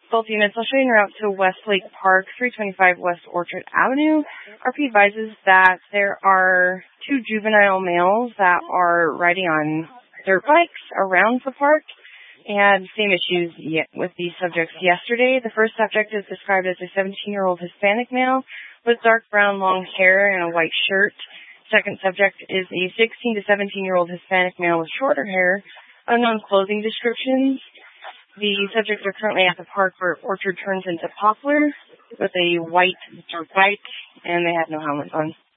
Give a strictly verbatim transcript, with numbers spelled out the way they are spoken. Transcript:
Both units, I'll show you en route to Westlake Park, three twenty-five West Orchard Avenue. R P advises that there are two juvenile males that are riding on dirt bikes around the park, and same issues yet with these subjects yesterday. The first subject is described as a seventeen-year-old Hispanic male with dark brown long hair and a white shirt. Second subject is a sixteen to seventeen-year-old Hispanic male with shorter hair, unknown clothing descriptions. The subjects are currently at the park where Orchard turns into Poplar with a white dirt bike, and they have no helmets on.